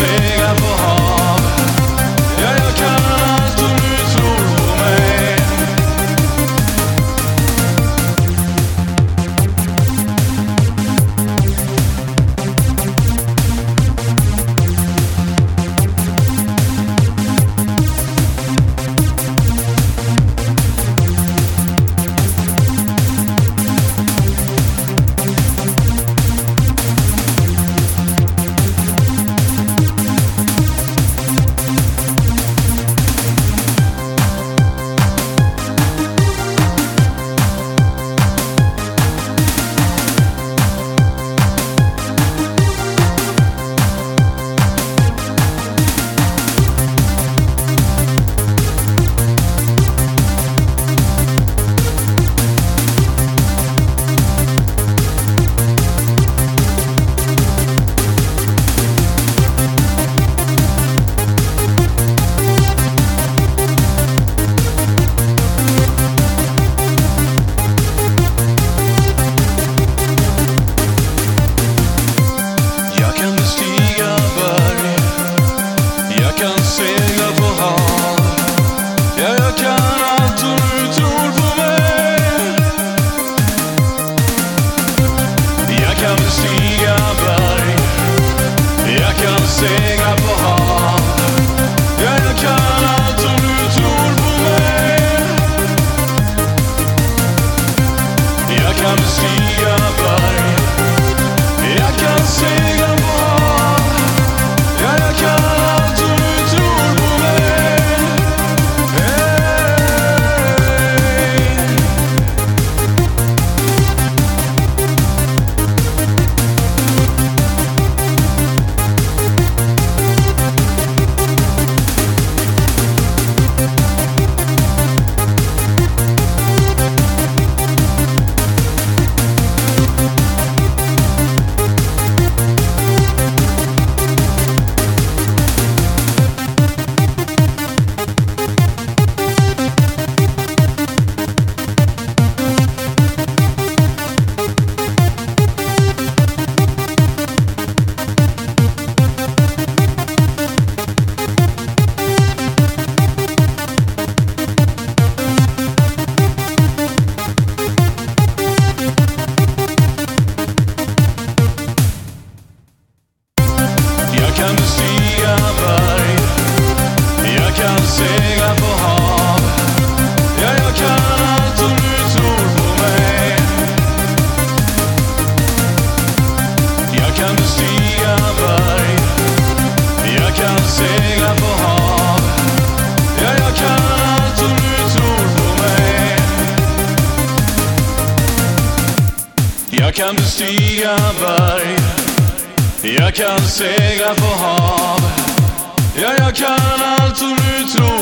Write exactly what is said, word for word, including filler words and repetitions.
segla på hav. Ja, jag kan allt om du tror på mig. Segla på hav. Ja, jag kan allt om du tror på mig. Jag kan bestiga berg. Jag kan segla på hav. Ja, jag kan allt om du tror på mig. Hey. Jag kan bestiga berg. Jag kan segla på hav. Ja, jag kan allt om du tror på mig. Jag kan bestiga berg. Jag kan segla på hav. Ja, jag kan allt om du tror på mig. Jag kan bestiga berg. Jag kan segla på hav. Ja, jag kan allt om du tror